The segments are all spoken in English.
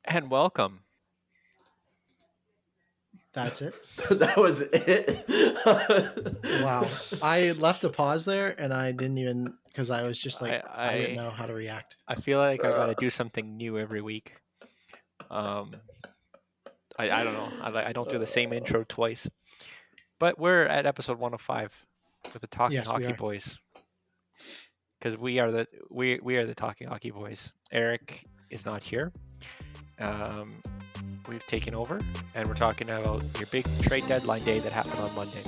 And welcome. That's it. That was it. Wow. I left a pause there and I didn't even, because I was just like, I didn't know how to react. I feel like I got to do something new every week. I don't know. I don't do the same intro twice. But we're at episode 105 with the Talking Yes, we Hockey are. Boys. Because we are the Talking Hockey Boys. Eric is not here. We've taken over, and we're talking about your big trade deadline day that happened on Monday.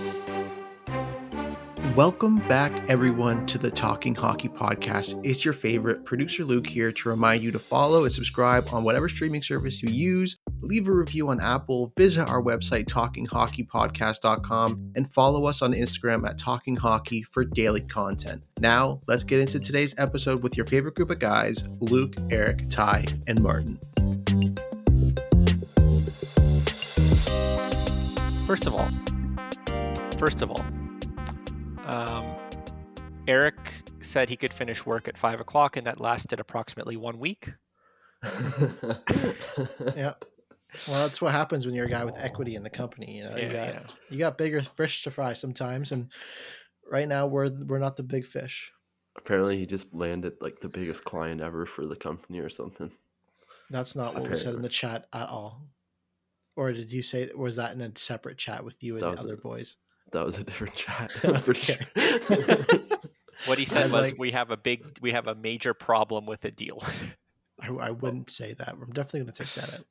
Welcome back, everyone, to the Talking Hockey Podcast. It's your favorite producer Luke here to remind you to follow and subscribe on whatever streaming service you use. Leave a review on Apple, visit our website, talkinghockeypodcast.com, and follow us on Instagram at Talking Hockey for daily content. Now, let's get into today's episode with your favorite group of guys, Luke, Eric, Ty, and Martin. First of all, Eric said he could finish work at 5 o'clock, and that lasted approximately 1 week. Yeah. Well, that's what happens when you're a guy with equity in the company. You know, you got bigger fish to fry sometimes, and right now we're not the big fish. Apparently, he just landed like the biggest client ever for the company or something. That's not what was said in the chat at all. Or did you say, was that in a separate chat with you and the other boys? That was a different chat. I'm pretty sure. What he said was like, we have a major problem with a deal. I wouldn't say that. I'm definitely going to take that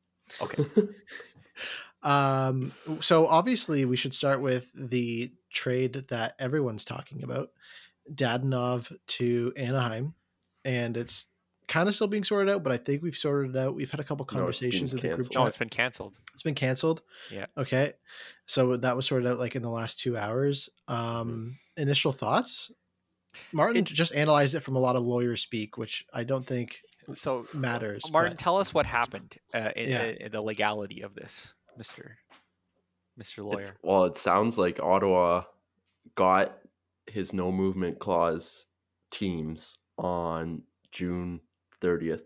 out. Okay. So obviously we should start with the trade that everyone's talking about, Dadonov to Anaheim, and it's kind of still being sorted out, but I think we've sorted it out. We've had a couple conversations in the group chat. Oh, it's been canceled. It's been canceled. Yeah. Okay. So that was sorted out like in the last 2 hours. Initial thoughts? Martin just analyzed it from a lot of lawyer speak, which I don't think matters. Martin, tell us what happened in the legality of this, Mr. Lawyer. It sounds like Ottawa got his no movement clause teams on June 30th,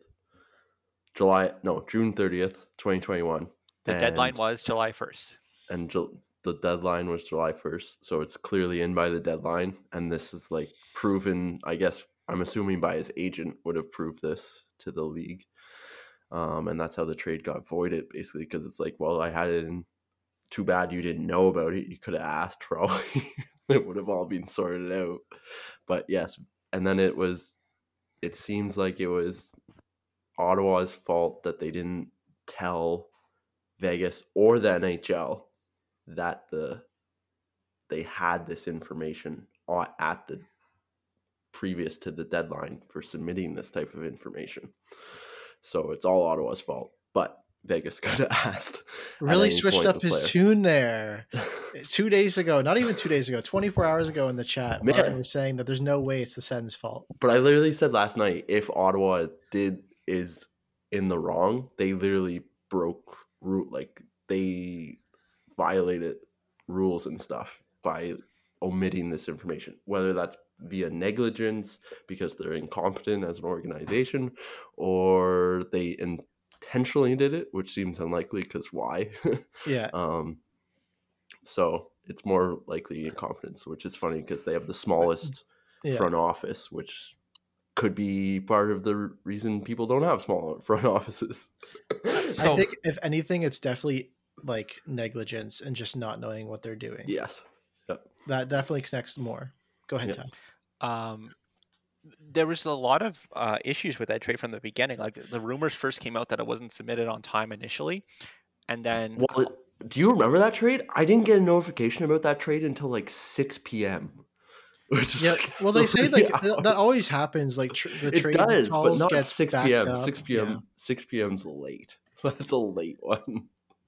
2021. The deadline was July 1st. And the deadline was July 1st. So it's clearly in by the deadline. And this is like proven, I guess, I'm assuming by his agent would have proved this to the league. And that's how the trade got voided, basically, because it's like, well, I had it in. Too bad you didn't know about it. You could have asked, probably. It would have all been sorted out. But yes. And then it seems like it was Ottawa's fault that they didn't tell Vegas or the NHL that they had this information at the previous to the deadline for submitting this type of information. So it's all Ottawa's fault, but Vegas could have asked. Really switched up his tune there. 2 days ago, not even 2 days ago, 24 hours ago in the chat, Martin was saying that there's no way it's the Sens' fault. But I literally said last night, if Ottawa is in the wrong, they literally broke they violated rules and stuff by omitting this information, whether that's via negligence because they're incompetent as an organization, or they intentionally did it, which seems unlikely because why? Yeah. So it's more likely incompetence, which is funny because they have the smallest front office, which could be part of the reason people don't have small front offices. I think if anything, it's definitely like negligence and just not knowing what they're doing. Yes. Yep. That definitely connects more. Go ahead, Tom. There was a lot of issues with that trade from the beginning. Like the rumors first came out that it wasn't submitted on time initially, and then. Well, do you remember that trade? I didn't get a notification about that trade until like 6 p.m. Well, they say like that always happens. Like the trade does, but not gets 6 p.m. Up. 6 p.m. Yeah. 6 p.m.'s late. That's a late one.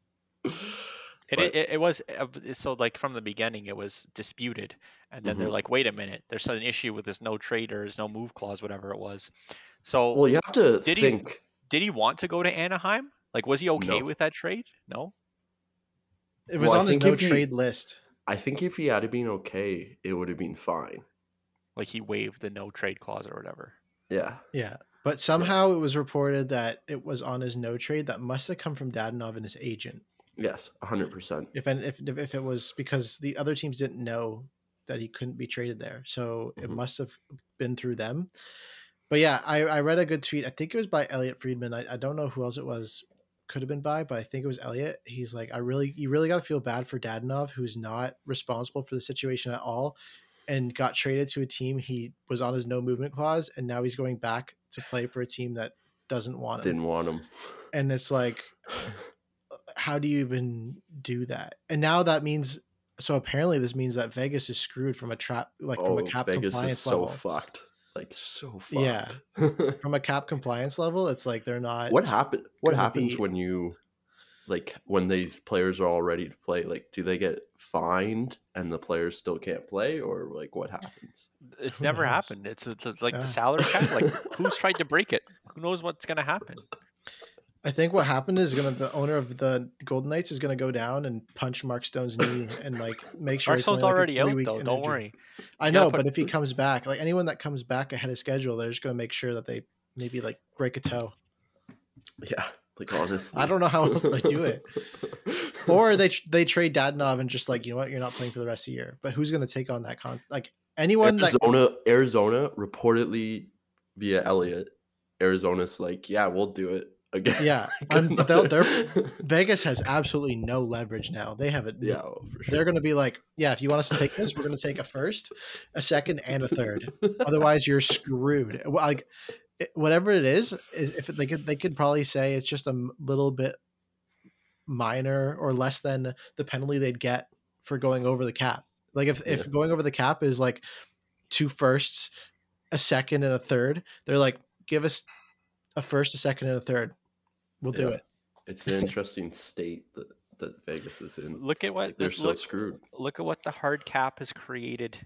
It was so like from the beginning it was disputed, and then they're like, wait a minute, there's an issue with this no trade or no move clause, whatever it was. So well, you have to think. Did he want to go to Anaheim? Like, was he okay with that trade? No. It was on his no trade list. I think if he had been okay, it would have been fine. Like he waived the no trade clause or whatever. Yeah. Yeah. But somehow it was reported that it was on his no trade. That must have come from Dadonov and his agent. Yes, 100%. If it was because the other teams didn't know that he couldn't be traded there, so it must have been through them. But yeah, I read a good tweet. I think it was by Elliot Friedman. I don't know who else it was. Could have been by, but I think it was Elliot. He's like, you really got to feel bad for Dadonov, who's not responsible for the situation at all, and got traded to a team he was on his no movement clause, and now he's going back to play for a team that doesn't want him. Didn't want him. And it's like, how do you even do that? And now that means, so apparently this means that Vegas is screwed from a cap Vegas compliance is so level. Fucked. Like so fucked. Yeah. From a cap compliance level, it's like they're not. What happens when you, like, when these players are all ready to play? Like, do they get fined and the players still can't play, or like what happens? It's Who never knows? happened. It's like the salary cap. Like, who's tried to break it? Who knows what's gonna happen? I think what happened is the owner of the Golden Knights is going to go down and punch Mark Stone's knee and like make sure Mark Stone's already out though. Don't worry. I know, but if he comes back, like anyone that comes back ahead of schedule, they're just going to make sure that they maybe like break a toe. Yeah, like honestly, I don't know how else they do it. Or they trade Dadonov and just like, you know what, you're not playing for the rest of the year. But who's going to take on that like anyone? Arizona reportedly via Elliot, Arizona's like, yeah, we'll do it again. Yeah, Vegas has absolutely no leverage now. They have it. Yeah, for sure. They're going to be like, yeah, if you want us to take this, we're going to take a first, a second, and a third. Otherwise, you're screwed. Like whatever it is, if they could probably say it's just a little bit minor or less than the penalty they'd get for going over the cap. Like if going over the cap is like 2 firsts, a second, and a third, they're like, give us a first, a second, and a third. We'll do it. It's an interesting state that Vegas is in. Look at what they're so screwed. Look at what the hard cap has created.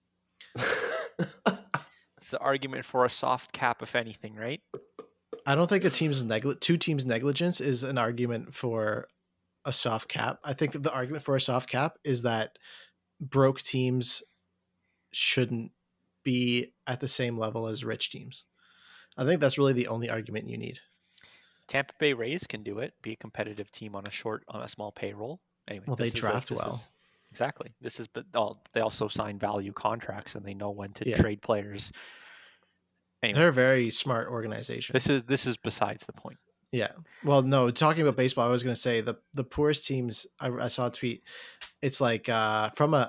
It's the argument for a soft cap, if anything, right? I don't think two teams' negligence is an argument for a soft cap. I think that the argument for a soft cap is that broke teams shouldn't be at the same level as rich teams. I think that's really the only argument you need. Tampa Bay Rays can do it, be a competitive team on a small payroll. Anyway, well, they draft well. Exactly. But they also sign value contracts and they know when to trade players. Anyway, they're a very smart organization. This is besides the point. Yeah. Well, no, talking about baseball, I was going to say the poorest teams. I saw a tweet. It's like from a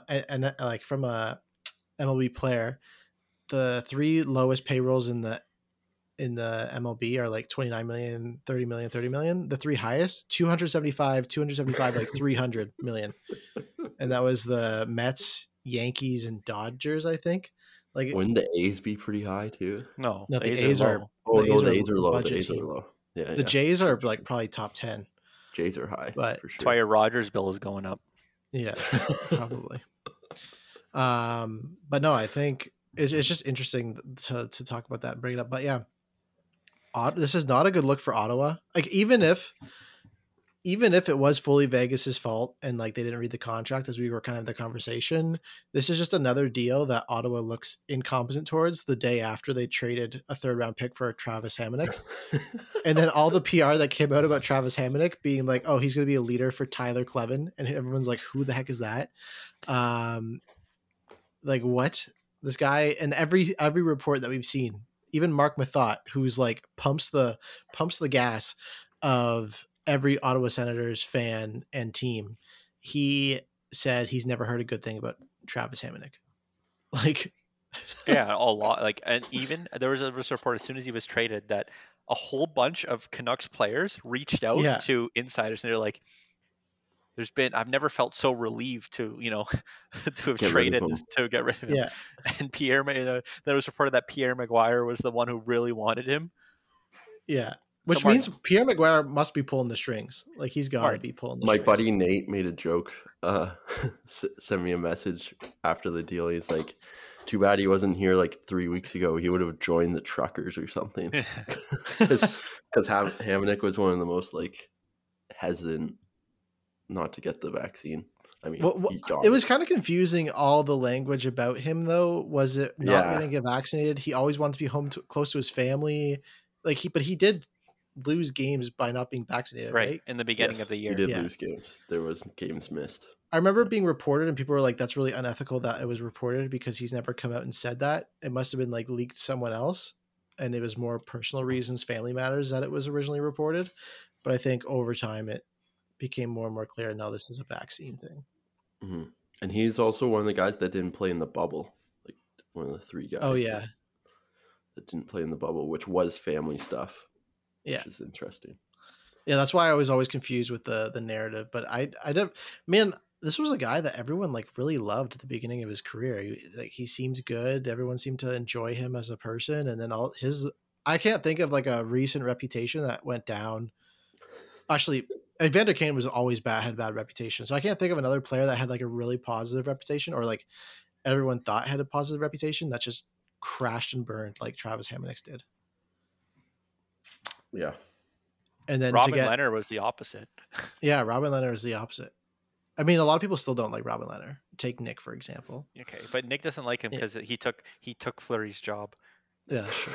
MLB player, the 3 lowest payrolls in the MLB are like 29 million, 30 million, 30 million. The 3 highest, 275, like 300 million. And that was the Mets, Yankees, and Dodgers, I think. Like, wouldn't the A's be pretty high too? No, the A's are low. The A's are low. The A's are low. Yeah, the Jays are like probably top 10. Jays are high, but for sure. That's why your Rogers bill is going up. Yeah, probably. But no, I think it's just interesting to talk about that and bring it up. But yeah, this is not a good look for Ottawa. Like even if it was fully Vegas's fault and like they didn't read the contract, as we were kind of the conversation, this is just another deal that Ottawa looks incompetent towards the day after they traded a 3rd round pick for Travis Hamonic. And then all the PR that came out about Travis Hamonic being like, oh, he's going to be a leader for Tyler Clevin. And everyone's like, who the heck is that? Like what? This guy, and every report that we've seen, even Mark Mathot, who's like pumps the gas of every Ottawa Senators fan and team, he said he's never heard a good thing about Travis Hamonic. Like, yeah, a lot. Like, and even there was a report as soon as he was traded that a whole bunch of Canucks players reached out to insiders and they're like, I've never felt so relieved to have traded to get rid of him. Yeah. And there was reported that Pierre Maguire was the one who really wanted him. Yeah. Which means Pierre Maguire must be pulling the strings. Like he's got to be pulling the strings. My buddy Nate made a joke, sent me a message after the deal. He's like, too bad he wasn't here like 3 weeks ago. He would have joined the truckers or something. Because Hamonic was one of the most like hesitant not to get the vaccine. I mean, it was kind of confusing, all the language about him though. Was it not going to get vaccinated? He always wanted to be home close to his family. like but he did lose games by not being vaccinated, right? In the beginning of the year. He did lose games. There was games missed. I remember it being reported and people were like, that's really unethical that it was reported because he's never come out and said that. It must have been like leaked to someone else. And it was more personal reasons, family matters, that it was originally reported. But I think over time it became more and more clear. Now this is a vaccine thing. Mm-hmm. And he's also one of the guys that didn't play in the bubble. Like one of the 3 guys. Oh, yeah. That didn't play in the bubble, which was family stuff. Yeah. Which is interesting. Yeah, that's why I was always confused with the narrative. But I don't, man, this was a guy that everyone like really loved at the beginning of his career. He seems good. Everyone seemed to enjoy him as a person. And then I can't think of like a recent reputation that went down. Actually, Evander Kane was always had a bad reputation. So I can't think of another player that had like a really positive reputation or like everyone thought had a positive reputation that just crashed and burned like Travis Hamonic did. Yeah. And then Robin Lehner was the opposite. Yeah, Robin Lehner is the opposite. I mean, a lot of people still don't like Robin Lehner. Take Nick, for example. Okay, but Nick doesn't like him because he took Fleury's job. Yeah, sure.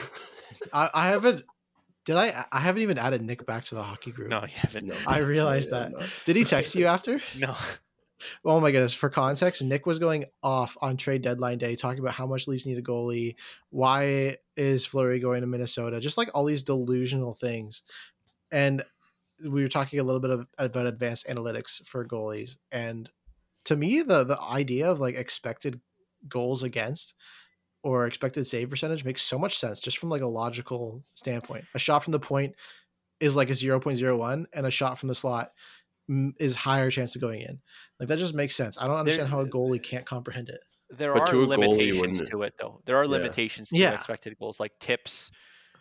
I haven't. Did I? I haven't even added Nick back to the hockey group. No, you haven't. No. I realized that. No. Did he text you after? No. Oh my goodness. For context, Nick was going off on trade deadline day talking about how much Leafs need a goalie. Why is Fleury going to Minnesota? Just like all these delusional things. And we were talking a little bit about advanced analytics for goalies. And to me, the idea of like expected goals against or expected save percentage makes so much sense just from like a logical standpoint. A shot from the point is like a 0.01 and a shot from the slot is higher chance of going in. Like that just makes sense. I don't understand how a goalie can't comprehend it. There are limitations to it though. There are limitations to expected goals, like tips,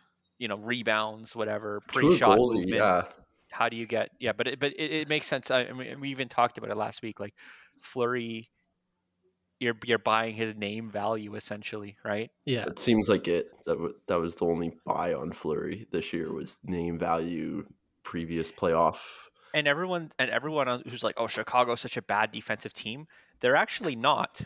rebounds, whatever, pre-shot movement. Yeah. How do you get? Yeah, but it makes sense. I mean, we even talked about it last week. Like Fleury, you're buying his name value essentially, right? Yeah, it seems like that was the only buy on Fleury this year was name value, previous playoff. And everyone who's like, oh, Chicago's such a bad defensive team. They're actually not.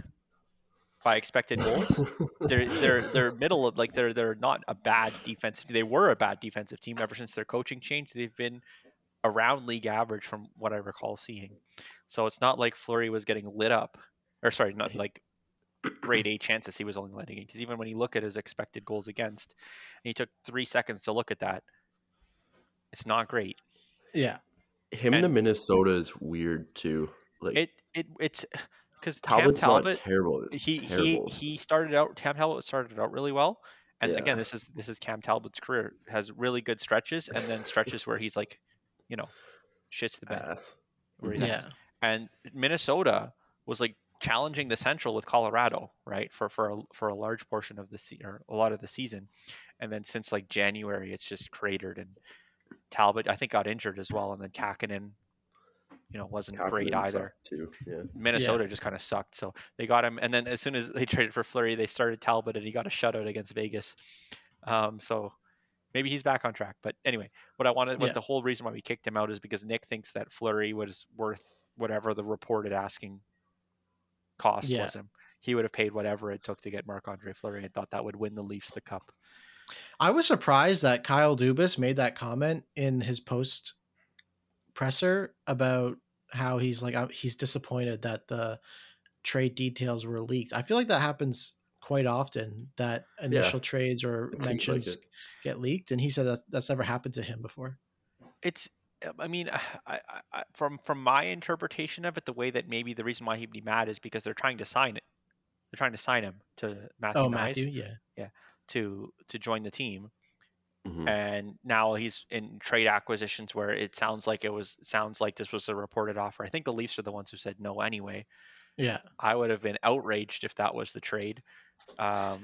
By expected goals, they're middle of, like they're not a bad defensive. They were a bad defensive team ever since their coaching changed. They've been around league average from what I recall seeing. So it's not like Fleury was getting lit up, or sorry, not like grade A chances he was only letting in. Because even when you look at his expected goals against, and he took 3 seconds to look at that, it's not great. Yeah, to Minnesota is weird too. Like it's. Because Talbot's Cam Talbot, not terrible. He started out. Cam Talbot started out really well, and again, this is Cam Talbot's career. Has really good stretches, and then stretches where he's like, shits the bed. And Minnesota was like challenging the Central with Colorado, right, for a large portion of the or a lot of the season, and then since like January, it's just cratered. And Talbot, I think, got injured as well, and then Kakkonen, wasn't great either. Too. Yeah. Minnesota just kind of sucked. So they got him. And then as soon as they traded for Fleury, they started Talbot and he got a shutout against Vegas. So maybe he's back on track. But anyway, the whole reason why we kicked him out is because Nick thinks that Fleury was worth whatever the reported asking cost was him. He would have paid whatever it took to get Marc-Andre Fleury and thought that would win the Leafs the cup. I was surprised that Kyle Dubas made that comment in his post presser about how he's like he's disappointed that the trade details were leaked. I feel like that happens quite often, that initial trades or mentions get leaked, and he said that's never happened to him before. I mean, from my interpretation of it, the way that maybe the reason why he'd be mad is because they're trying to sign it. They're trying to sign him to Matthew. Oh, Matthew, to join the team. Mm-hmm. And now he's in trade acquisitions where it sounds like this was a reported offer. I think the Leafs are the ones who said no anyway. Yeah. I would have been outraged if that was the trade. But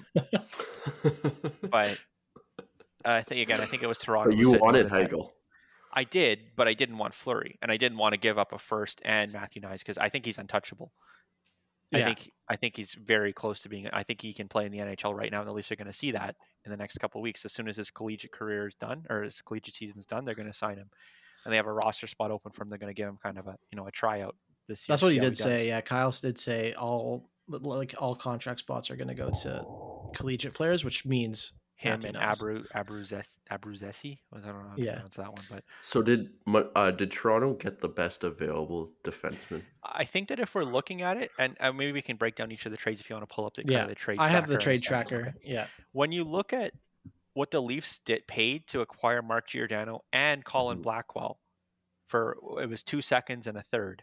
I think it was Toronto. But you wanted Hagel. I did, but I didn't want Fleury, and I didn't want to give up a first and Matthew Knies because I think he's untouchable. Yeah. I think he's very close to being. I think he can play in the NHL right now, and the Leafs are going to see that in the next couple of weeks. As soon as his collegiate career is done, or his collegiate season's done, they're going to sign him, and they have a roster spot open for him. They're going to give him kind of a tryout this year. That's what he did say. Yeah, Kyle did say all contract spots are going to go to collegiate players, which means him and Abruzesi. I don't know how to pronounce that one, but so did Toronto get the best available defenseman? I think that if we're looking at it, and maybe we can break down each of the trades if you want to pull up the trade. I have the trade tracker. Okay. Yeah. When you look at what the Leafs paid to acquire Mark Giordano and Colin Blackwell it was 2 seconds and a third.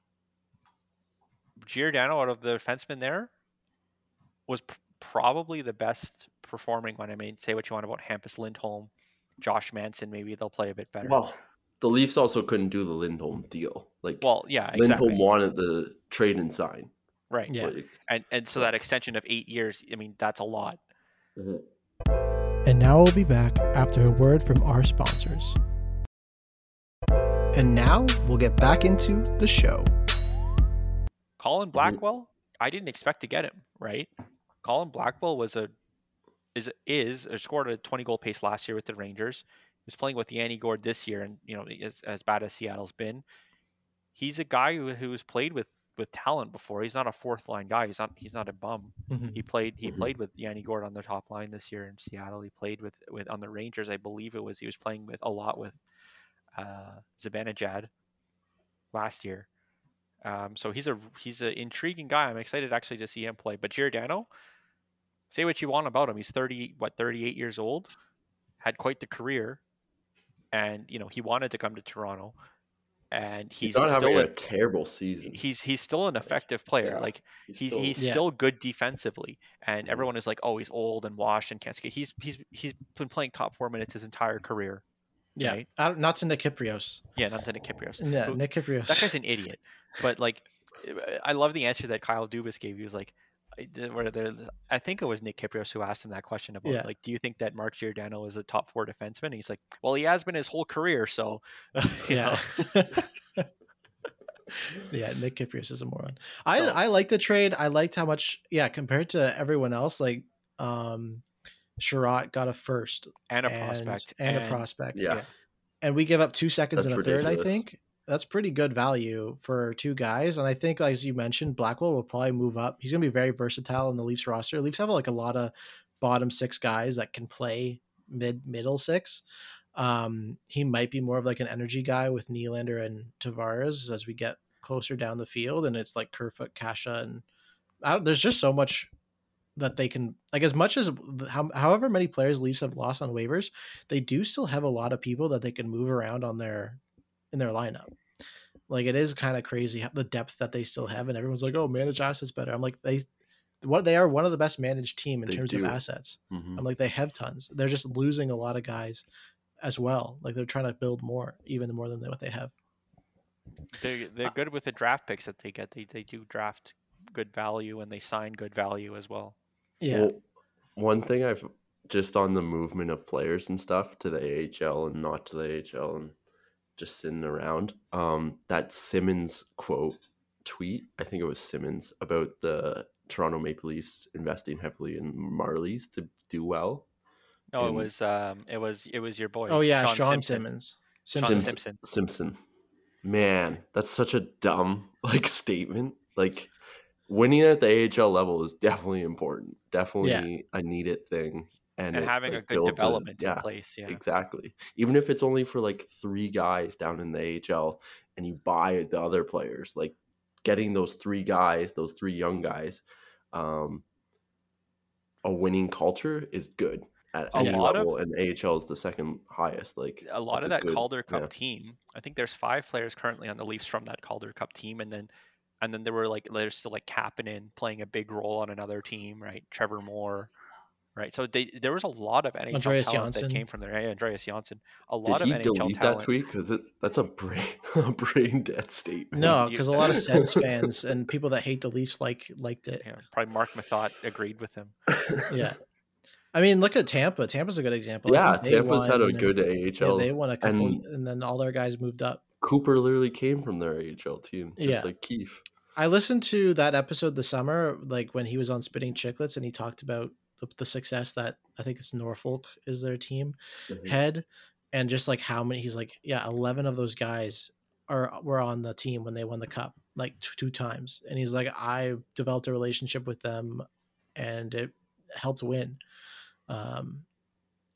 Giordano, out of the defensemen there, was probably the best performing one. I mean, say what you want about Hampus Lindholm, Josh Manson, maybe they'll play a bit better. Well, the Leafs also couldn't do the Lindholm deal. Exactly. Lindholm wanted the trade and sign. Right. Yeah. And so that extension of 8 years, I mean, that's a lot. Mm-hmm. And now we'll be back after a word from our sponsors. And now we'll get back into the show. Colin Blackwell, I didn't expect to get him, right? Colin Blackwell scored a 20-goal pace last year with the Rangers. He was playing with Yanni Gourde this year, and as bad as Seattle's been, he's a guy who's played with talent before. He's not a fourth line guy. He's not a bum. Mm-hmm. He played with Yanni Gourde on the top line this year in Seattle. He played with on the Rangers. I believe he was playing a lot with Zibanejad last year. So he's an intriguing guy. I'm excited actually to see him play. But Giordano, say what you want about him. He's 38 years old, had quite the career, and he wanted to come to Toronto. And he's not still having a terrible season. He's still an effective player. Yeah, like he's still good defensively. And everyone is like, oh, he's old and washed and can't skate. He's been playing top 4 minutes his entire career. Yeah, right? Not to Nick Kypreos. Yeah, not to Nick Kypreos. Yeah, Nick Kypreos. That guy's an idiot. But I love the answer that Kyle Dubas gave. He was like, I think it was Nick Kypreos who asked him that question about do you think that Mark Giordano is a top 4 defenseman? And he's like, well, he has been his whole career, so yeah. Yeah, Nick Kypreos is a moron. I like the trade. I liked how much compared to everyone else, Sherratt got a first and a prospect. Yeah. And we give up 2 seconds and a ridiculous. Third, I think. That's pretty good value for 2 guys. And I think, as you mentioned, Blackwell will probably move up. He's going to be very versatile in the Leafs roster. Leafs have a lot of bottom 6 guys that can play middle 6. He might be more of an energy guy with Nylander and Tavares as we get closer down the field. And it's like Kerfoot, Kasha, and there's just so much that they can, as much as however many players Leafs have lost on waivers, they do still have a lot of people that they can move around in their lineup. It is kind of crazy the depth that they still have, and everyone's like, oh, manage assets better. I'm like, they are one of the best managed team in terms of assets. Mm-hmm. I'm like, they have tons. They're just losing a lot of guys as well. They're trying to build more, even more than what they have. They're good with the draft picks that they get. They do draft good value, and they sign good value as well. Yeah. Well, one thing I've just on the movement of players and stuff to the AHL and not to the AHL and just sitting around, that Simmons tweet, I think it was Simmons, about the Toronto Maple Leafs investing heavily in Marlies to do well. No, it was your boy. Oh yeah, Sean Simmons. Simpson. Man, that's such a dumb statement. Winning at the AHL level is definitely important. Definitely a needed thing. And having a good development in place. Yeah, exactly. Even if it's only for 3 guys down in the AHL and you buy the other players, getting those 3 guys, those 3 young guys, a winning culture is good at any level. And AHL is the second highest. A lot of that Calder Cup team, I think there's 5 players currently on the Leafs from that Calder Cup team. And then there were there's still Kapanen playing a big role on another team, right? Trevor Moore, right? So there was a lot of NHL Andreas talent Janssen. that came from there. Hey, Andreas Janssen. Did he delete that tweet? Because that's a brain dead statement. No, because a lot of Sens fans and people that hate the Leafs liked it. Yeah, probably Mark Mathot agreed with him. Yeah. I mean, look at Tampa. Tampa's a good example. Yeah, Tampa's had a good AHL. Yeah, they won a couple, and then all their guys moved up. Cooper literally came from their AHL team, just like Keefe. I listened to that episode this summer, when he was on Spitting Chicklets, and he talked about the success that I think it's Norfolk is their team had, and just how many he's 11 of those guys were on the team when they won the cup 2 times, and he's like, I developed a relationship with them, and it helped win.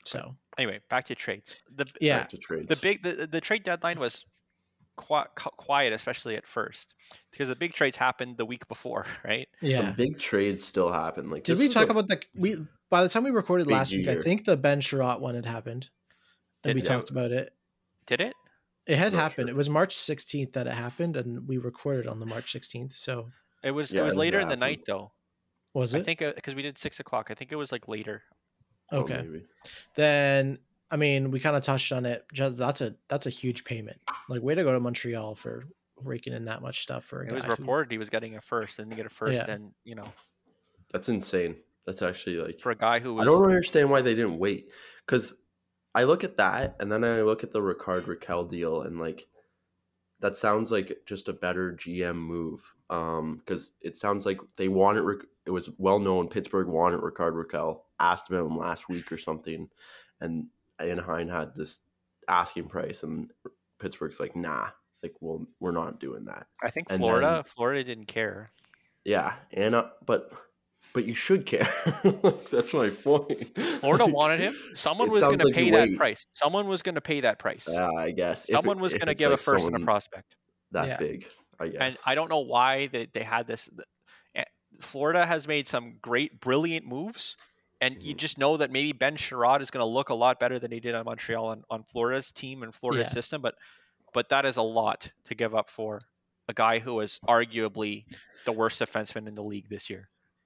So anyway, back to trades. Back to trades. The trade deadline was quiet, especially at first, because the big trades happened the week before, right? Yeah, some big trades still happen. Like, did we talk about by the time we recorded last week, year. I think the Ben Sherratt one had happened, and we talked about it. Did it? It had happened. Sure. It was March 16th that it happened, and we recorded on the March 16th. So it was later in the night, though. Was it? I think because we did 6 o'clock. I think it was like later. Okay. Then I mean, we kind of touched on it. Just that's a huge payment. Like, way to go to Montreal for raking in that much stuff for a guy. It was reported he was getting a first, and to get a first, and that's insane. That's actually like for a guy who was. I don't understand why they didn't wait, because I look at that and then I look at the Ricard Rakell deal, and like that sounds like just a better GM move. Because it sounds like they wanted. It was well known Pittsburgh wanted Ricard Rakell, asked about him last week or something, and Anaheim had this asking price, and Pittsburgh's like, nah, like, well, we're not doing that. I think Florida didn't care. Yeah, but you should care. That's my point. Florida wanted him. Someone was going to pay that price. Someone was going to pay that price. Yeah, I guess. Someone was going to give a first and a prospect. That big, I guess. And I don't know why they had this. Florida has made some brilliant moves. And you just know that maybe Ben Sherratt is going to look a lot better than he did on Montreal on Florida's team and Florida's system. But that is a lot to give up for a guy who is arguably the worst defenseman in the league this year.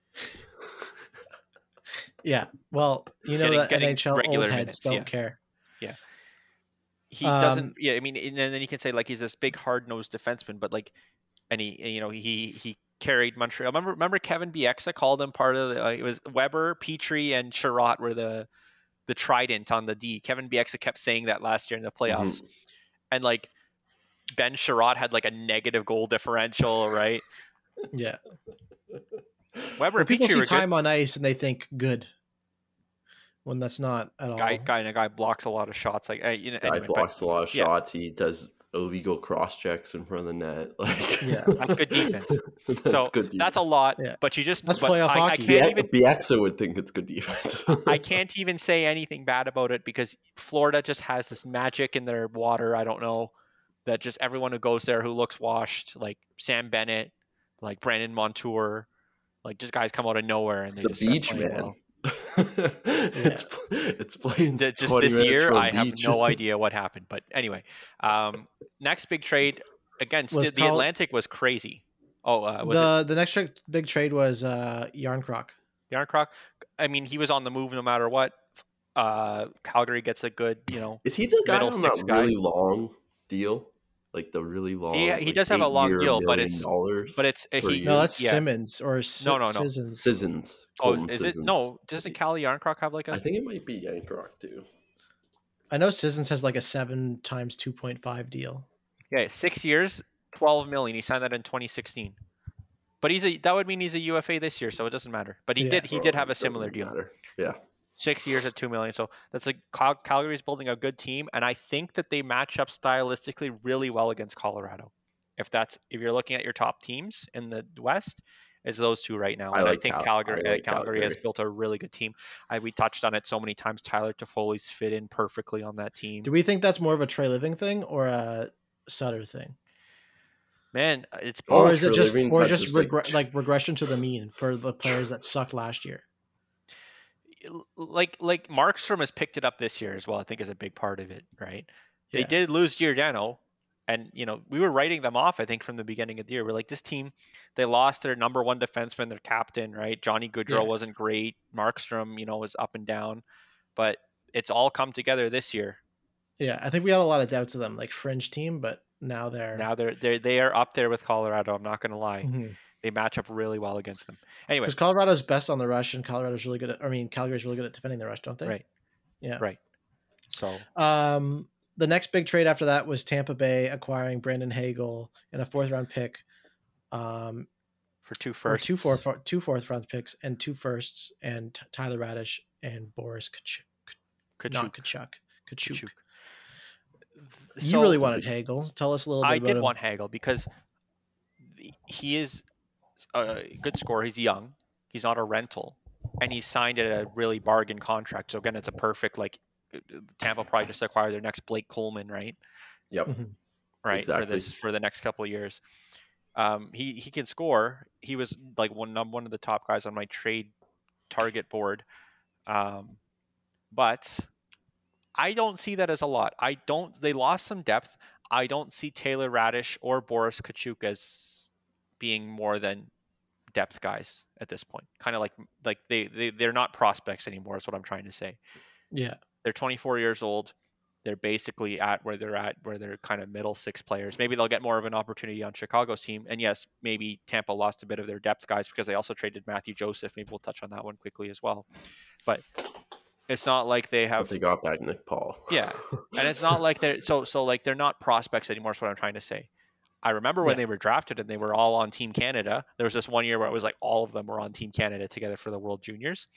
Yeah. Well, you know that NHL old heads don't care. Yeah. He doesn't. Yeah. I mean, and then you can say like he's this big hard-nosed defenseman, but like, and he carried Montreal. Remember Kevin Bieksa called him part of the. It was Weber, Petrie, and Sherratt were the trident on the D. Kevin Bieksa kept saying that last year in the playoffs, and like Ben Sherratt had like a negative goal differential, right? Yeah. Weber and people Petrie see time on ice and they think good, when that's not at all. Guy blocks a lot of shots. Like blocks a lot of shots. He does illegal cross checks in front of the net. Like, that's good defense. That's a lot. Yeah. But that's playoff hockey. Bieksa would think it's good defense. I can't even say anything bad about it because Florida just has this magic in their water. I don't know, that just everyone who goes there who looks washed, like Sam Bennett, like Brandon Montour, like just guys come out of nowhere and they the just beach man. Well. It's playing just this year. I have no idea what happened, but anyway, next big trade again. The Atlantic was crazy. The next big trade was Yarncroc. Yarncroc. I mean, he was on the move no matter what. Calgary gets a good, Is he the guy on that really long deal? Like the really long. He does have a long deal, but it's Simmons or Sissons. Sissons. Is it? No, doesn't Calle Yarncroc have like a? I think it might be Yarncroc too. I know Sissons has like a 7 times 2.5 deal. Yeah, 6 years, $12 million. He signed that in 2016. But that would mean he's a UFA this year, so it doesn't matter. But he did have a similar deal. Yeah. 6 years at $2 million. So that's like Calgary's building a good team, and I think that they match up stylistically really well against Colorado. If you're looking at your top teams in the West, it's those two right now. I think Calgary has built a really good team. We touched on it so many times. Tyler Toffoli's fit in perfectly on that team. Do we think that's more of a Trey Living thing or a Sutter thing? Man, it's both. Or is it just regression to the mean for the players that sucked last year? Like Markstrom has picked it up this year as well. I think is a big part of it, right? Yeah. They did lose Giordano, and we were writing them off. I think from the beginning of the year, we're like, this team, they lost their number one defenseman, their captain, right? Johnny Gaudreau wasn't great. Markstrom, was up and down, but it's all come together this year. Yeah, I think we had a lot of doubts of them, like fringe team, but now they are up there with Colorado. I'm not going to lie. Mm-hmm. They match up really well against them. Anyway, because Colorado's best on the rush, and Calgary's really good at defending the rush, don't they? Right. Yeah. Right. So, the next big trade after that was Tampa Bay acquiring Brandon Hagel and a 4th-round pick, for 2 firsts, 2 4th-round picks, and 2 firsts, and Tyler Radish and Boris Tkachuk. You really wanted Hagel. Tell us a little bit about him. I did want Hagel because he is a good scorer. He's young. He's not a rental. and he signed a really bargain contract. So again, it's a perfect like Tampa probably just acquired their next Blake Coleman, right? Yep. Right, exactly. for the next couple of years. He can score. He was like one of the top guys on my trade target board. But I don't see that as a lot. They lost some depth. I don't see Taylor Radish or Boris Kachuk as being more than depth guys at this point. Kind of like they're not prospects anymore is what I'm trying to say. Yeah. They're 24 years old. They're basically at where they're kind of middle six players. Maybe they'll get more of an opportunity on Chicago's team. And yes, maybe Tampa lost a bit of their depth guys because they also traded Matthew Joseph. Maybe we'll touch on that one quickly as well. But it's not like they have. But they got back Nick Paul. Yeah, and it's not like they're so like they're not prospects anymore. Is what I'm trying to say. I remember when they were drafted and they were all on Team Canada. There was this one year where it was like all of them were on Team Canada together for the World Juniors.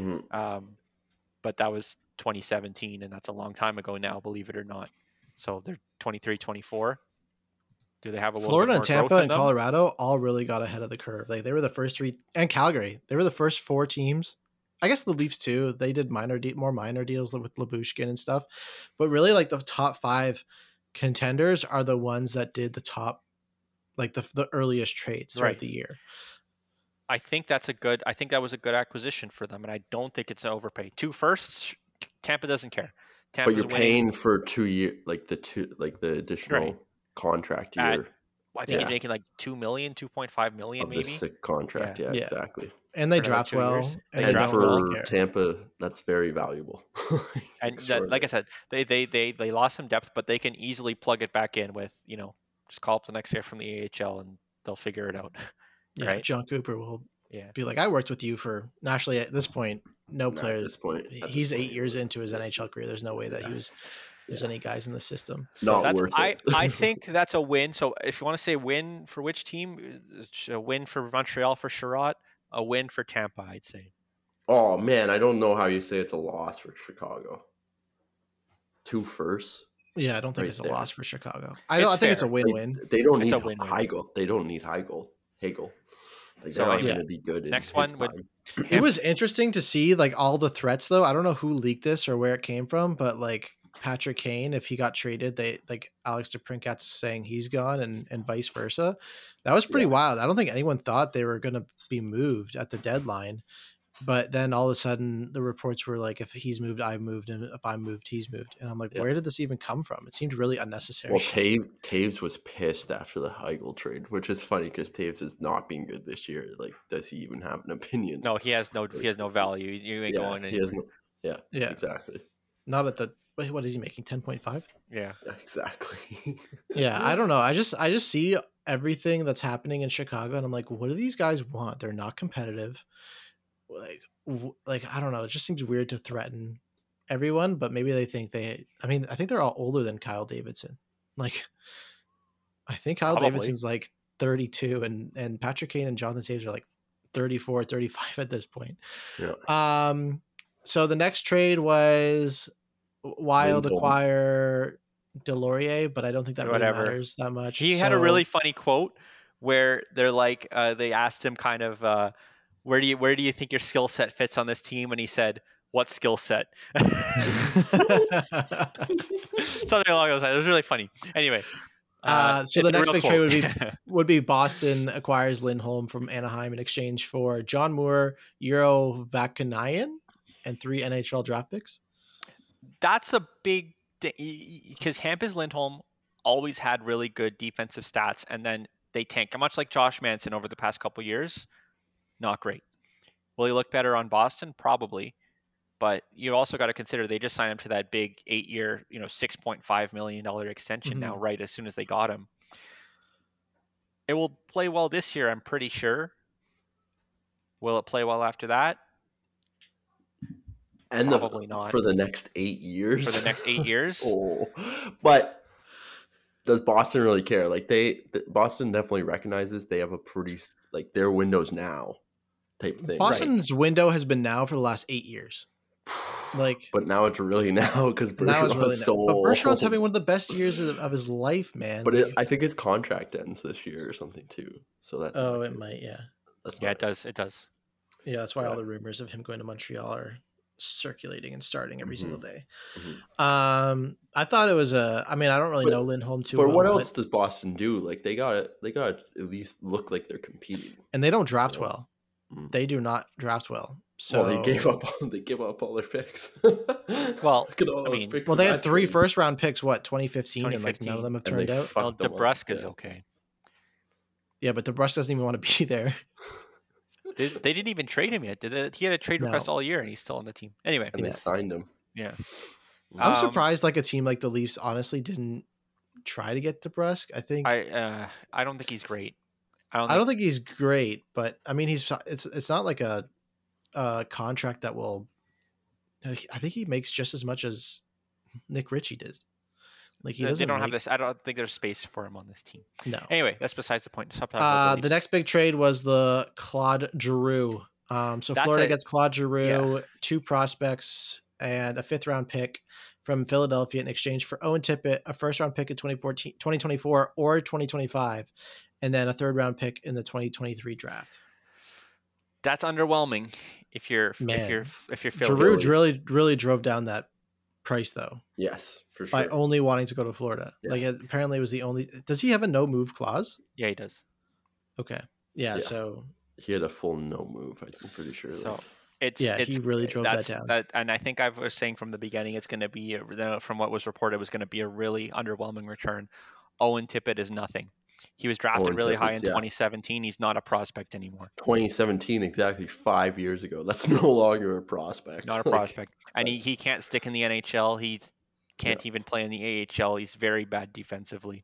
But that was 2017, and that's a long time ago now, believe it or not. So they're 23, 24. Do they have a little Florida bit and more Tampa growth and in them? Colorado all really got ahead of the curve. Like they were the first three, and Calgary, they were the first four teams. I guess the Leafs too. They did more minor deals with Lyubushkin and stuff, but really like the top five contenders are the ones that did the top, like the earliest trades throughout the year. I think that was a good acquisition for them, and I don't think it's an overpay. 2 firsts, Tampa doesn't care. Tampa's but you're paying for 2 years, like the additional contract year. I think he's making like $2 million, $2.5 million, of maybe. The sick contract, yeah, exactly. And they draft well. And for Tampa, that's very valuable. And like I said, they lost some depth, but they can easily plug it back in with, just call up the next guy from the AHL and they'll figure it out. Yeah, right? John Cooper will be like, I worked with you for nationally at this point. No player at this point. He's 8 years into his NHL career. There's no way that there's any guys in the system. So not worth it. I think that's a win. So if you want to say win for which team, a win for Montreal for Sherratt, a win for Tampa, I'd say. Oh man, I don't know how you say it's a loss for Chicago. 2 firsts. Yeah, I don't think it's a loss for Chicago. I think it's a win-win. They don't need Heigl. They don't need Heigl. Like, they're not going to be good. Next one. It was interesting to see like all the threats though. I don't know who leaked this or where it came from, but like Patrick Kane, if he got traded, they like Alex DeBrincat's saying he's gone and vice versa. That was pretty wild. I don't think anyone thought they were going to be moved at the deadline. But then all of a sudden the reports were like, if he's moved, I moved, and if I moved, he's moved. And I'm like, where did this even come from? It seemed really unnecessary. Well, Taves was pissed after the Heigl trade, which is funny because Taves is not being good this year. Like, does he even have an opinion? No, he has no value. You ain't going anywhere. He has no. Yeah, exactly. Not at the. What is he making? 10.5? Yeah, exactly. Yeah, I don't know. I just see everything that's happening in Chicago, and I'm like, what do these guys want? They're not competitive. Like I don't know. It just seems weird to threaten everyone, but maybe they think I think they're all older than Kyle Davidson. Like, I think Kyle Davidson's like 32, and Patrick Kane and Jonathan Taves are like 34, 35 at this point. Yeah. So the next trade was Wild acquire Delorier, but I don't think that really matters that much. He had a really funny quote where they're like, they asked him kind of, where do you think your skill set fits on this team? And he said, what skill set? Something along those lines. It was really funny. Anyway. So the next big trade would be Boston acquires Lindholm from Anaheim in exchange for John Moore, Euro Vakanayan, and 3 NHL draft picks. That's a big thing because Hampus Lindholm always had really good defensive stats, and then they tank. Much like Josh Manson over the past couple years. Not great. Will he look better on Boston? Probably. But you also got to consider they just signed him to that big 8-year, $6.5 million extension now, right as soon as they got him. It will play well this year, I'm pretty sure. Will it play well after that? And probably not. For the next 8 years? For the next 8 years? But does Boston really care? Like Boston definitely recognizes they have a pretty, like, their window's now type thing. Boston's window has been now for the last 8 years. Like, but now it's really now because Bergeron's so old. But Bergeron's having one of the best years of his life, man. But I think his contract ends this year or something too. So that's it might, yeah. It does. It does. Yeah, that's why all the rumors of him going to Montreal are circulating and starting every single day. I thought it was I mean, I don't really know Lindholm too well. But what else does Boston do? Like they got to at least look like they're competing. And they don't draft well. They do not draft well. So they gave up all their picks. Well, they had 3 first-round picks. 2015, and like none of them have turned out. Well, DeBrusk's okay. Yeah, but DeBrusk doesn't even want to be there. They didn't even trade him yet. He had a trade request all year, and he's still on the team. Anyway, and they signed him. Yeah, I'm surprised. Like a team like the Leafs, honestly, didn't try to get DeBrusk. I think I don't think he's great. I don't think he's great, but I mean, it's not like a contract that will. I think he makes just as much as Nick Ritchie did. Like they don't have this. I don't think there's space for him on this team. No. Anyway, that's besides the point. The next big trade was the Claude Giroux. So Florida gets Claude Giroux, 2 prospects, and a 5th-round pick from Philadelphia in exchange for Owen Tippett, a 1st-round pick in 2024 or 2025, and then a 3rd-round pick in the 2023 draft. That's underwhelming. If you're Philly. Giroux really drove down that price though. Yes, for sure. By only wanting to go to Florida. Yes. Like apparently it was the only. Does he have a no move clause? Yeah, he does. Okay. Yeah. So he had a full no move. I'm pretty sure. So he really drove that down. And I think I was saying from the beginning, it's going to be from what was reported, it was going to be a really underwhelming return. Owen Tippett is nothing. He was drafted really high in 2017. He's not a prospect anymore. 2017, exactly 5 years ago. That's no longer a prospect. Not a prospect. And he can't stick in the NHL. He can't even play in the AHL. He's very bad defensively.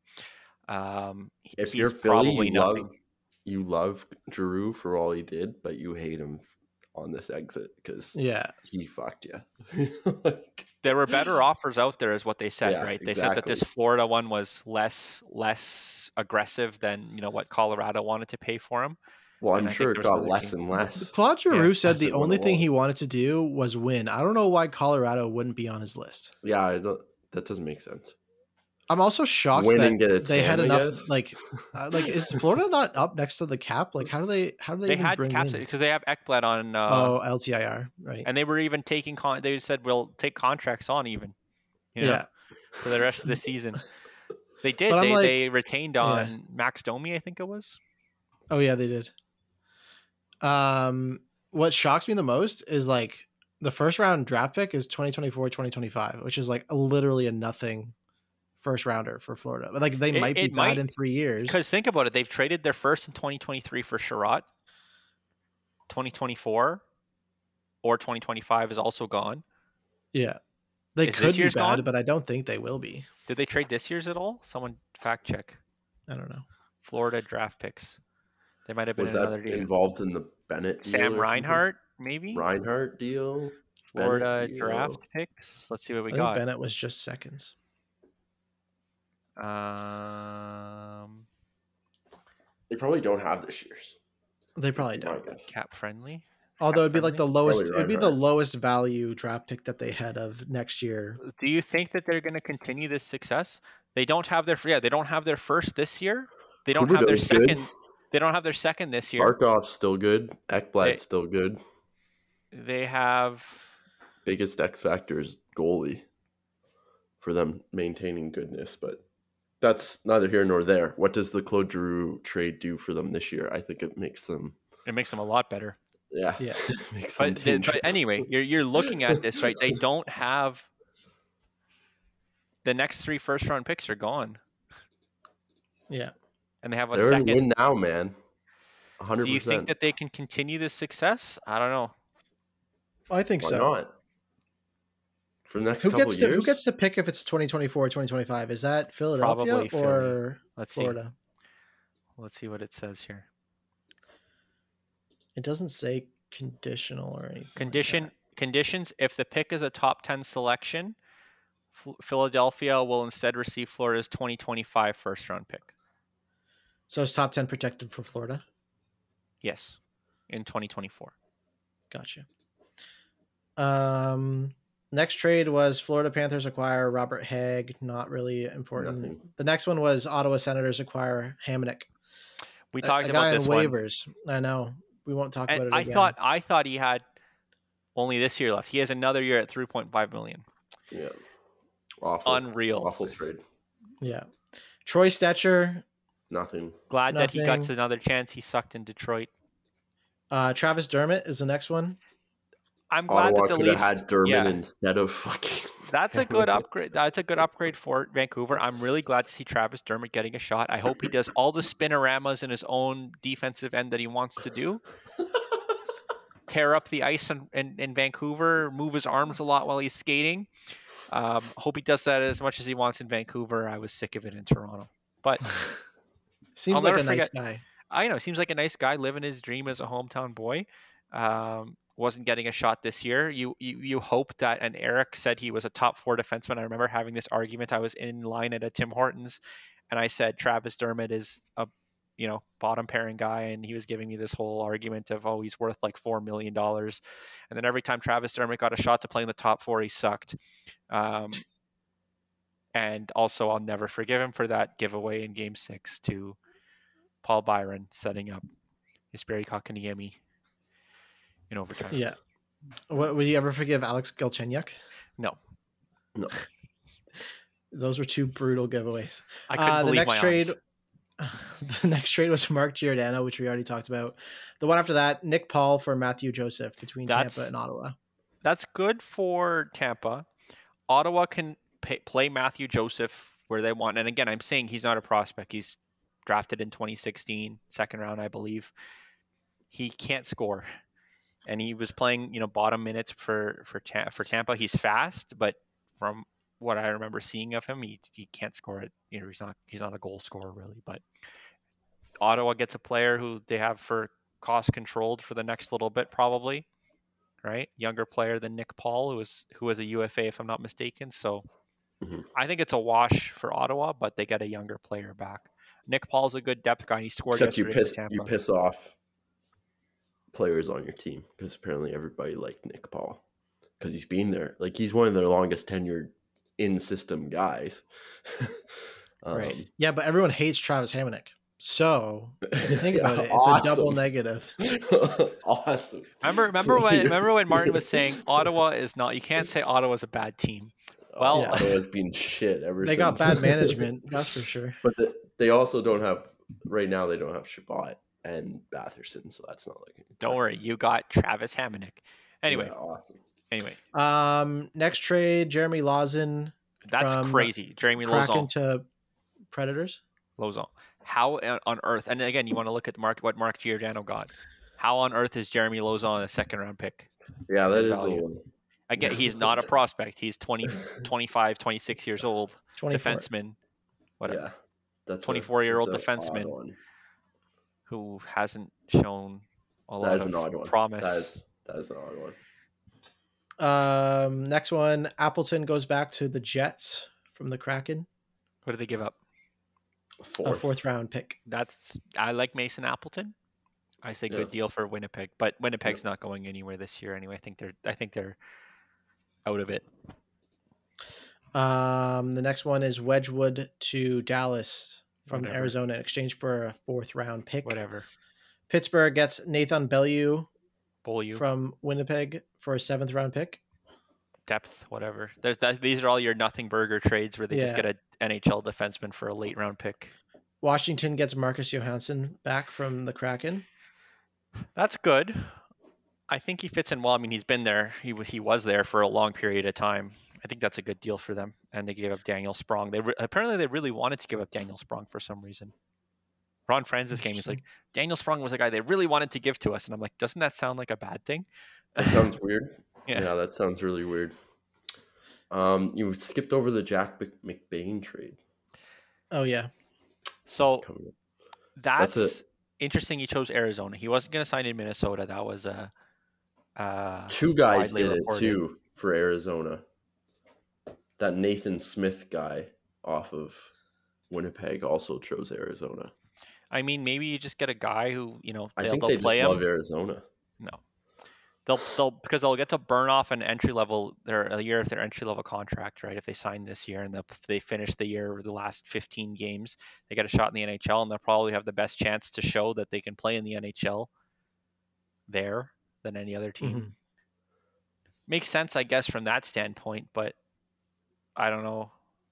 If you're Philly, you love Giroux for all he did, but you hate him on this exit because he fucked you. There were better offers out there, is what they said, right? They said that this Florida one was less aggressive than what Colorado wanted to pay for him. Well, I'm sure it got less and less. Claude Giroux said the only thing he wanted to do was win. I don't know why Colorado wouldn't be on his list. Yeah, that doesn't make sense. I'm also shocked that they had enough. Like, is Florida not up next to the cap? Like, how do they even had bring caps because they have Ekblad on LTIR, right? And they were even taking they said we'll take contracts on even, for the rest of the season. They did. They retained on Max Domi, I think it was. Oh yeah, they did. What shocks me the most is like the 1st-round draft pick is 2024, 2025, which is like literally a nothing 1st-rounder for Florida. Like they might be bad in 3 years. Because think about it, they've traded their first in 2023 for Sherratt. 2024 or 2025 is also gone. Yeah, they could be bad, gone? But I don't think they will be. Did they trade this year's at all? Someone fact check. I don't know. Florida draft picks. They might have been another deal involved in the Bennett deal. Sam Reinhart, maybe. Reinhart deal. Florida draft picks. Let's see what we got. Bennett was just seconds. They probably don't have this year's. They probably don't. Cap friendly. Although it'd be like the lowest. It'd be the lowest value draft pick that they had of next year. Do you think that they're going to continue this success? They don't have their They don't have their first this year. They don't have their second. Good. They don't have their second this year. Barkov's still good. Ekblad's still good. They have biggest X factor is goalie for them maintaining goodness, but that's neither here nor there. What does the Claude Giroux trade do for them this year? I think it makes them a lot better. Yeah. But anyway, you're looking at this, right? They don't have the next 3 first-round picks are gone. Yeah. And they have a They're second. Win now, man. 100%. Do you think that they can continue this success? I don't know. I think Why so. Not? For the next couple of years. Who gets to pick if it's 2024 or 2025? Is that Philadelphia or Florida? Let's see what it says here. It doesn't say conditional or anything. Conditions. If the pick is a top 10 selection, Philadelphia will instead receive Florida's 2025 first-round pick. So it's top 10 protected for Florida? Yes, in 2024. Gotcha. Next trade was Florida Panthers acquire Robert Hagg. Not really important. Nothing. The next one was Ottawa Senators acquire Hamonic. We talked about this waivers. I know. We won't talk And about it again. I thought he had only this year left. He has another year at $3.5 million. Yeah. Awful. Unreal. Awful trade. Yeah. Troy Stecher. Nothing. Glad that he got another chance. He sucked in Detroit. Travis Dermott is the next one. I'm glad that the Leafs had Dermott instead of fucking. That's a good upgrade. That's a good upgrade for Vancouver. I'm really glad to see Travis Dermott getting a shot. I hope he does all the spinoramas in his own defensive end that he wants to do. Tear up the ice in Vancouver, move his arms a lot while he's skating. Hope he does that as much as he wants in Vancouver. I was sick of it in Toronto. But seems like a nice guy. I know. Seems like a nice guy living his dream as a hometown boy. Wasn't getting a shot this year. You hope that, and Eric said he was a top 4 defenseman. I remember having this argument. I was in line at a Tim Hortons, and I said Travis Dermott is a bottom pairing guy, and he was giving me this whole argument of, oh, he's worth like $4 million. And then every time Travis Dermott got a shot to play in the top 4, he sucked. And also, I'll never forgive him for that giveaway in Game 6 to Paul Byron, setting up Jesperi Kotkaniemi in overtime. Yeah. Will you ever forgive Alex Galchenyuk? No. Those were 2 brutal giveaways. I couldn't believe my eyes. The next trade was Mark Giordano, which we already talked about. The one after that, Nick Paul for Matthew Joseph between Tampa and Ottawa. That's good for Tampa. Ottawa can play Matthew Joseph where they want. And again, I'm saying he's not a prospect. He's drafted in 2016, second round, I believe. He can't score. And he was playing, bottom minutes for Tampa. He's fast, but from what I remember seeing of him, he can't score it. He's not a goal scorer really. But Ottawa gets a player who they have for cost controlled for the next little bit, probably, right? Younger player than Nick Paul, who was a UFA if I'm not mistaken. So I think it's a wash for Ottawa, but they get a younger player back. Nick Paul's a good depth guy. He scored yesterday for Tampa. You piss off players on your team because apparently everybody liked Nick Paul because he's been there. Like, he's one of their longest tenured in-system guys. Right. Yeah, but everyone hates Travis Hamonic. So if you think about it, it's a double negative. Awesome. Remember when Martin was saying Ottawa is not, you can't say Ottawa's a bad team. Well, Ottawa's been shit ever since. They got bad management, that's for sure. But they also don't have, right now they don't have Shabbat and Batherson, so that's not like. Don't worry, you got Travis Hamonic. Anyway, awesome. Anyway, next trade, Jeremy Lauzon. That's crazy. Jeremy Lauzon to Predators. Lauzon. How on earth? And again, you want to look at what Mark Giordano got. How on earth is Jeremy Lauzon a second round pick? Yeah, that is a one. Again, he's not a prospect. He's 20, 25, 26 years old. 24. Defenseman. Whatever. Yeah. That's 24-year-old defenseman who hasn't shown a lot of promise. That is an odd one. Next one, Appleton goes back to the Jets from the Kraken. What did they give up? A fourth round pick. I like Mason Appleton. I say good deal for Winnipeg, but Winnipeg's not going anywhere this year anyway. I think they're out of it. The next one is Wedgwood to Dallas from Arizona in exchange for a fourth round pick. Whatever. Pittsburgh gets Nathan Beaulieu from Winnipeg for a 7th round pick. Depth, whatever. These are all your nothing burger trades where they just get an NHL defenseman for a late round pick. Washington gets Marcus Johansson back from the Kraken. That's good. I think he fits in well. I mean, he's been there. He was there for a long period of time. I think that's a good deal for them. And they gave up Daniel Sprong. Apparently they really wanted to give up Daniel Sprong for some reason. Ron Franz's game is like, Daniel Sprong was a guy they really wanted to give to us. And I'm like, doesn't that sound like a bad thing? That sounds weird. Yeah, that sounds really weird. You skipped over the Jack McBain trade. Oh, yeah. So that's interesting. He chose Arizona. He wasn't going to sign in Minnesota. That was two guys did it too for Arizona. That Nathan Smith guy off of Winnipeg also chose Arizona. I mean, maybe you just get a guy who I think they play just love Arizona. No, because they'll get to burn off an entry level a year of their entry level contract, right? If they sign this year and they finish the year the last 15 games, they get a shot in the NHL, and they'll probably have the best chance to show that they can play in the NHL there than any other team. Mm-hmm. Makes sense, I guess, from that standpoint, but I don't know.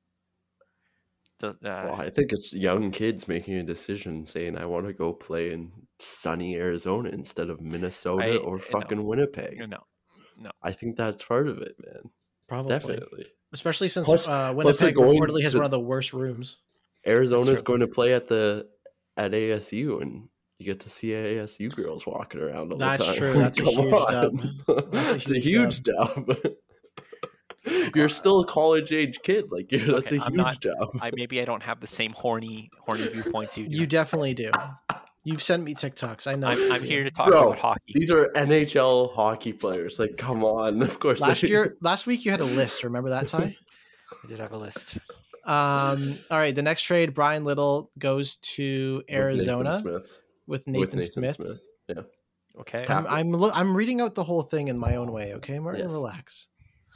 Well, I think it's young kids making a decision saying, I want to go play in sunny Arizona instead of Minnesota or fucking Winnipeg. No. I think that's part of it, man. Probably. Definitely. Especially since Winnipeg reportedly has one of the worst rooms. Arizona's going to play at ASU, and you get to see ASU girls walking around all the time. That's true. That's a huge dub. That's a huge dub. You're still a college-age kid. Like, that's a huge dub. Maybe I don't have the same horny viewpoints you do. You definitely do. You've sent me TikToks. I know. I'm here to talk about hockey. These are NHL hockey players. Like, come on. Of course. Last week you had a list. Remember that, Ty? I did have a list. All right. The next trade, Brian Little goes to Arizona with Nathan Smith. Yeah. Okay. I'm reading out the whole thing in my own way. Okay, Martin, relax.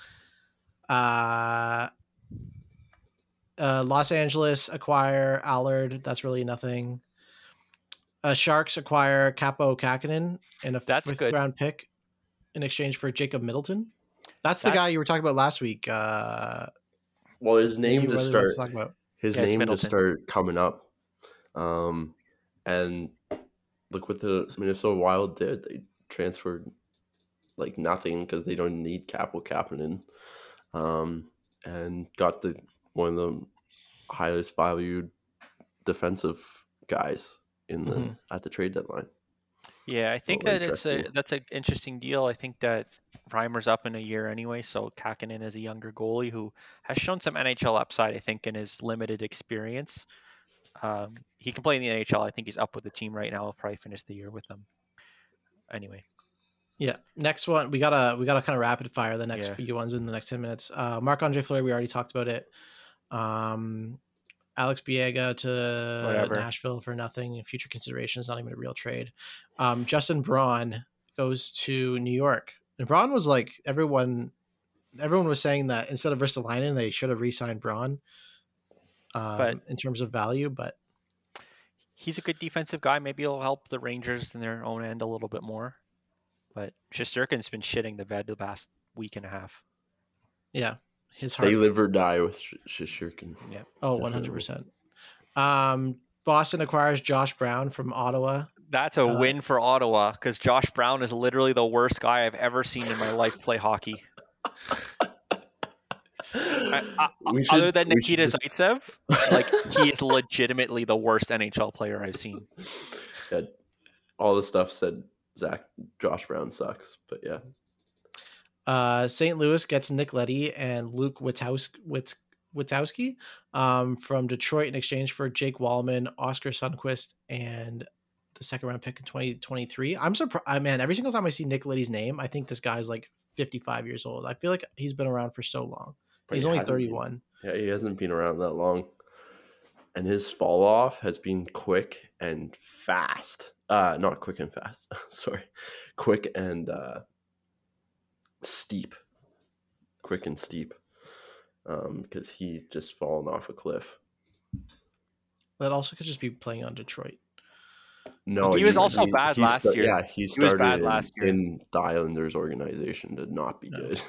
Los Angeles acquire Allard. That's really nothing. Sharks acquire Capo Kakinen and a fifth-round pick in exchange for Jacob Middleton. That's the guy you were talking about last week. Well, his name to start. His name to start coming up. And look what the Minnesota Wild did. They transferred like nothing because they don't need Capo Kakinen. And got one of the highest valued defensive guys at the trade deadline. Yeah, I think that's an interesting deal. I think that Reimer's up in a year anyway, so Kakinen is a younger goalie who has shown some NHL upside, I think, in his limited experience. He can play in the NHL. I think he's up with the team right now. He'll probably finish the year with them. Anyway. Yeah. Next one, we gotta kind of rapid fire the next few ones in the next 10 minutes. Marc-Andre Fleury, we already talked about it. Alex Biega to Nashville for nothing. Future consideration is not even a real trade. Justin Braun goes to New York. And Braun was like, everyone was saying that instead of Ristolainen, they should have re-signed Braun in terms of value, but he's a good defensive guy. Maybe he'll help the Rangers in their own end a little bit more. But Shesterkin's been shitting the bed the past week and a half. Yeah. His heart. They live or die with Shesterkin. Yeah. Oh, 100%. Boston acquires Josh Brown from Ottawa. That's a win for Ottawa because Josh Brown is literally the worst guy I've ever seen in my life play hockey. Other than Nikita Zaitsev, like he is legitimately the worst NHL player I've seen. Yeah, all the stuff said Josh Brown sucks, but yeah. St. Louis gets Nick Leddy and Luke Witkowski from Detroit in exchange for Jake Wallman, Oscar Sundqvist, and the second-round pick in 2023. I'm surprised, man. Every single time I see Nick Leddy's name, I think this guy's like 55 years old. I feel like he's been around for so long. He's only 31. Yeah, he hasn't been around that long. And his fall off has been quick and fast. Not quick and fast. Sorry. Quick and steep. Quick and steep. Because he just fallen off a cliff. That also could just be playing on Detroit. No, he was also bad last year. Yeah, he started bad last year in the Islanders organization to not be good.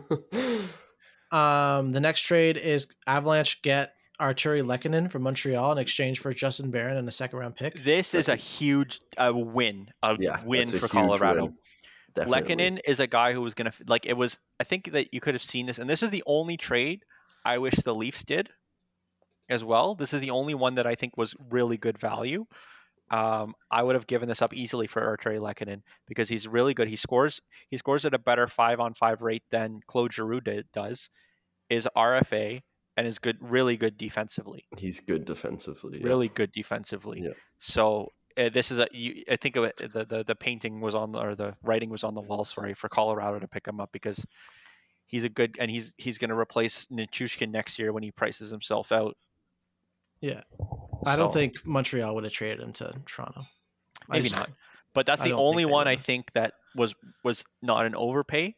The next trade is Avalanche get Arturi Lehkonen from Montreal in exchange for Justin Barron and a second-round pick. This is a huge win. Win for Colorado. Lehkonen is a guy who was going to it was. I think that you could have seen this, and this is the only trade I wish the Leafs did as well. This is the only one that I think was really good value. I would have given this up easily for Arturi Lehkonen because he's really good. He scores at a better 5-on-5 rate than Claude Giroux does. Is RFA and is good, really good defensively. He's good defensively. Really good defensively. Yeah. So this is I think of it, the painting was on, or the writing was on the wall. Sorry, for Colorado to pick him up because he's a good, and he's going to replace Nichushkin next year when he prices himself out. Yeah. I don't think Montreal would have traded him to Toronto. Maybe not. But that's the only one I think that was not an overpay,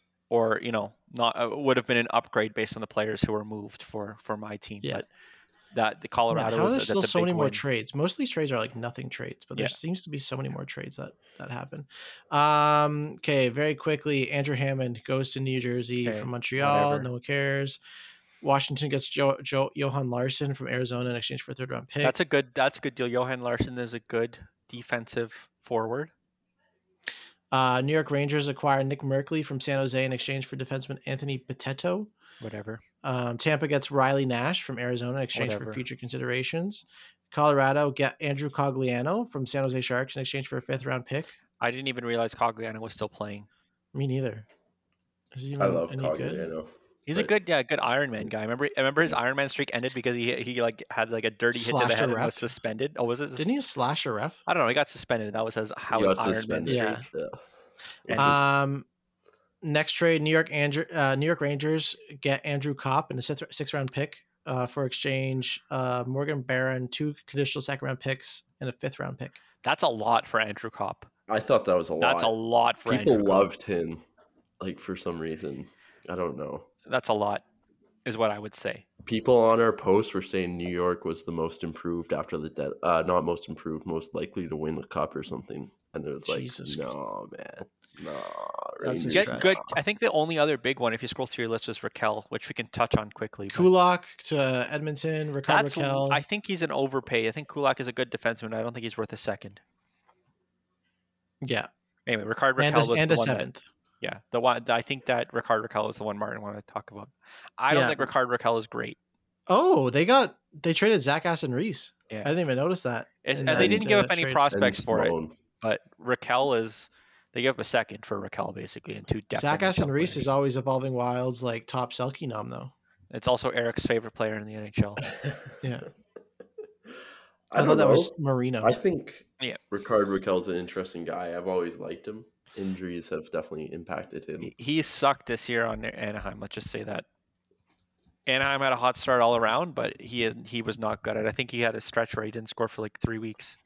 or not would have been an upgrade based on the players who were moved for my team. Yeah. that the Colorado. How are there still that's so many more win. trades? Most of these trades are like nothing trades, but there seems to be so many more trades that happen. Okay, very quickly, Andrew Hammond goes to New Jersey from Montreal. Whatever. No one cares. Washington gets Johan Larsson from Arizona in exchange for a 3rd-round pick. That's a good deal. Johan Larsson is a good defensive forward. New York Rangers acquire Nick Merkley from San Jose in exchange for defenseman Anthony Potetto. Whatever. Tampa gets Riley Nash from Arizona in exchange for future considerations. Colorado get Andrew Cogliano from San Jose Sharks in exchange for a 5th-round pick. I didn't even realize Cogliano was still playing. Me neither. I love Cogliano. Good? He's a good Ironman guy. I remember his Ironman streak ended because he like had like a dirty hit to the head and was suspended. Oh, was it? Didn't he slash a ref? I don't know. He got suspended. That was his Ironman streak. Yeah. Next trade, New York Rangers get Andrew Kopp and a 6th-round pick for exchange. Morgan Barron, 2 conditional 2nd-round picks and a 5th-round pick. That's a lot for Andrew Kopp. I thought that was a lot. That's a lot for People Andrew loved Kopp. him, like for some reason. I don't know. That's a lot, is what I would say. People on our post were saying New York was the most improved after the not most improved, most likely to win the cup or something. And it was like, no, man. No. Good. I think the only other big one, if you scroll through your list, was Raquel, which we can touch on quickly. Kulak to Edmonton, Raquel. I think he's an overpay. I think Kulak is a good defenseman. I don't think he's worth a 2nd. Yeah. Anyway, Rickard Raquel was the one 7th. Yeah, the one. I think that Rickard Raquel is the one Martin wanted to talk about. I don't think Rickard Raquel is great. Oh, they traded Zach Aston-Reese. Yeah. I didn't even notice that. And they didn't give up any prospects for it. But Raquel is, they gave up a 2nd for Raquel basically, and 2 depth. Zach Aston-Reese is always evolving Wild's like top Selke nom though. It's also Eric's favorite player in the NHL. Yeah. I thought that was Marino. I think Rickard Raquel's an interesting guy. I've always liked him. Injuries have definitely impacted him. He sucked this year on Anaheim. Let's just say that. Anaheim had a hot start all around, but he was not good at it. I think he had a stretch where he didn't score for like 3 weeks.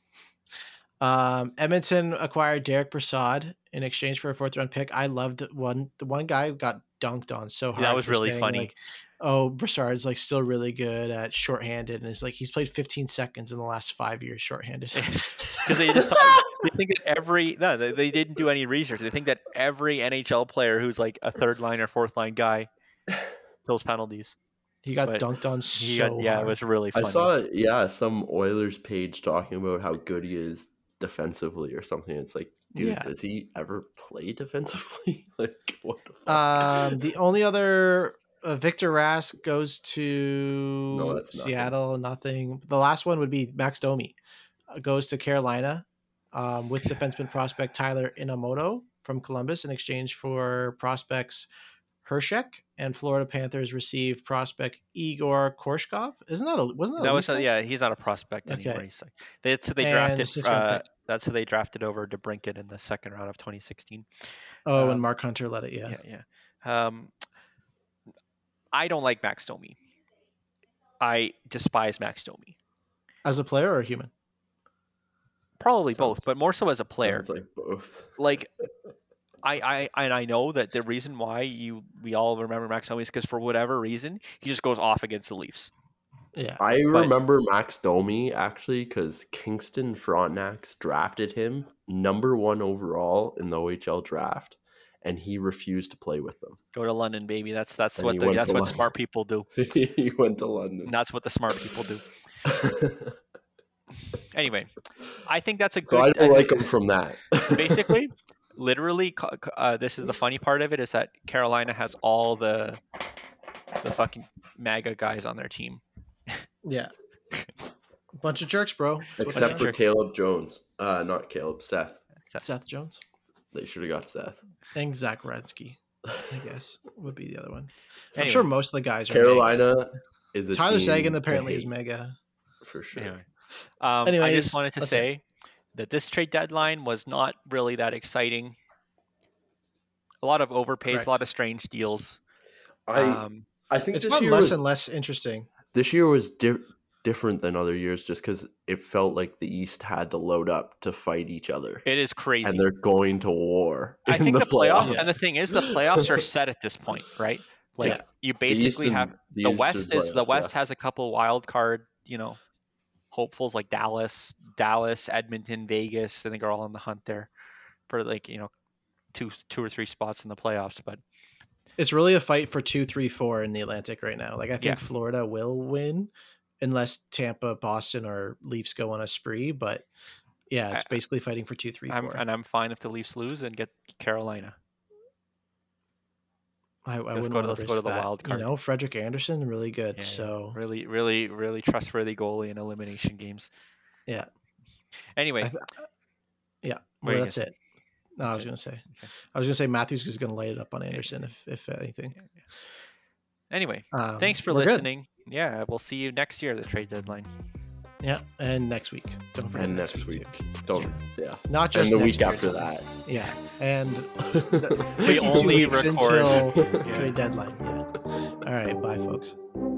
Edmonton acquired Derek Brassard in exchange for a 4th-round pick. I loved the one guy got dunked on so hard. That was really funny. Like, oh, Brassard's like still really good at shorthanded, and it's like he's played 15 seconds in the last 5 years shorthanded. Because they just they think that they didn't do any research. They think that every NHL player who's like a 3rd-line or 4th-line guy kills penalties. He got dunked on hard. It was really funny. I saw some Oilers page talking about how good he is defensively or something. It's like, dude, does he ever play defensively? Like, what the fuck? The only other Victor Rask goes to Seattle. Nothing. The last one would be Max Domi goes to Carolina with defenseman prospect Tyler Inamoto from Columbus in exchange for prospects Hershek, and Florida Panthers receive prospect Igor Korshkov. Wasn't that he's not a prospect anymore. That's who they drafted over DeBrincat in the 2nd round of 2016. Oh, and Mark Hunter led it. Yeah. I don't like Max Domi. I despise Max Domi. As a player or a human? Probably both, but more so as a player. Sounds like both. Like, I know that the reason why we all remember Max Domi is because for whatever reason he just goes off against the Leafs. Yeah, I remember Max Domi actually because Kingston Frontenac drafted him number 1 overall in the OHL draft, and he refused to play with them. Go to London, baby. That's what smart people do. He went to London. That's what the smart people do. Anyway, I think that's a good. So I don't like him from that. Basically, literally, this is the funny part of it is that Carolina has all the fucking MAGA guys on their team. Yeah, bunch of jerks, bro. Except for Caleb Jones. Not Caleb. Seth Jones. They should have got Seth. And Zach Radsky, I guess, would be the other one. Anyway, I'm sure most of the guys are Carolina mega. Is a Tyler team Seguin apparently is mega. For sure. Anyway. I just wanted to say that this trade deadline was not really that exciting. A lot of overpays, a lot of strange deals. I think it's gotten less and less interesting. This year was different than other years just because it felt like the East had to load up to fight each other. It is crazy. And they're going to war. I think the playoffs, and the thing is, the playoffs are set at this point, right? Like you basically have the West has a couple wild card, hopefuls like Dallas, Edmonton, Vegas. I think are all in the hunt there for like, two or three spots in the playoffs. But it's really a fight for 2, 3, 4 in the Atlantic right now. Like I think Florida will win unless Tampa, Boston, or Leafs go on a spree. But yeah, it's basically fighting for 2, 3, 4. And I'm fine if the Leafs lose and get Carolina. I wouldn't want to go to the wild card. Frederik Andersen, really good. Yeah, so really, really, really trustworthy goalie in elimination games. Yeah. Anyway. That's it. No, I was going to say Matthews is going to light it up on Anderson if anything. Anyway, thanks for listening. Good. Yeah, we'll see you next year at the trade deadline. Yeah, and next week. Don't forget next week. Don't. Yeah. Not just and the week after that. Yeah, and we only record until trade deadline. Yeah. All right, bye, folks.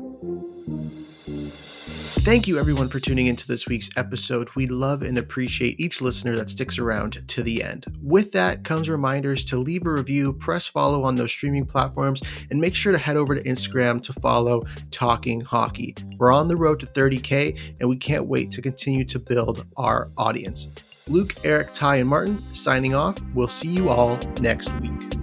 Thank you, everyone, for tuning into this week's episode. We love and appreciate each listener that sticks around to the end. With that comes reminders to leave a review, press follow on those streaming platforms, and make sure to head over to Instagram to follow Talking Hockey. We're on the road to 30K, and we can't wait to continue to build our audience. Luke, Eric, Ty, and Martin signing off. We'll see you all next week.